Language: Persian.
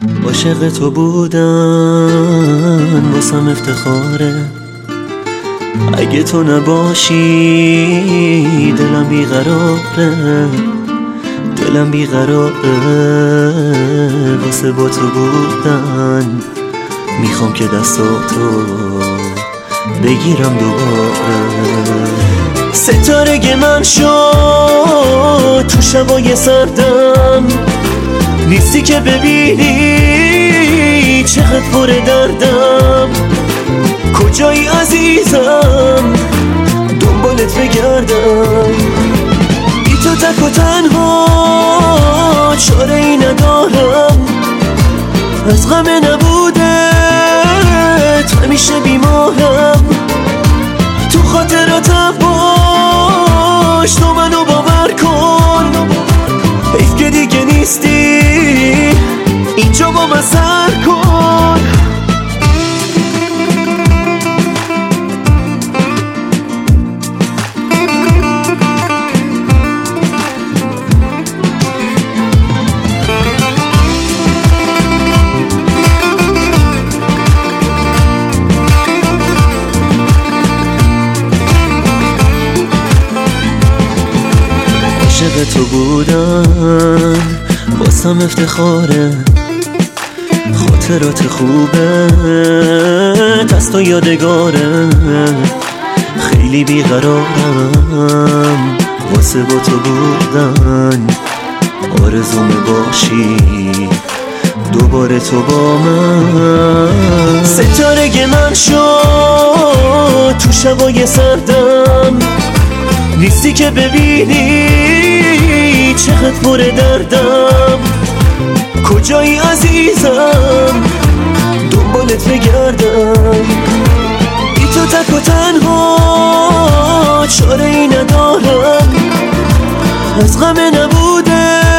عاشق تو بودن واسم افتخاره، اگه تو نباشی دلم بیقراره، دلم بیقراره. واسه با تو بودن میخوام که دستاتو بگیرم دوباره. ستاره من شد تو شبای سردم، نیستی که ببینی چقدر پر دردم. کجایی عزیزم دنبالت بگردم، بی تو تک و تنها چاره ای ندارم. از غم نبودت همیشه بیمارم. تو خاطراتم باش، تو منو باور کن. حیف که دیگه نیستی اینجا با من سر کن. عاشق تو بودن واسم افتخاره، خاطرات خوبه دست و یادگاره. خیلی بیقرارم واسه با تو بودن، آرزوم باشی دوباره تو با من. ستاره من شد تو شبای سردم، نیستی که ببینی چقدر پر دردم. کجایی عزیزم دنبالت بگردم، بی تو تک و تنها چاره ای ندارم. از غم نبوده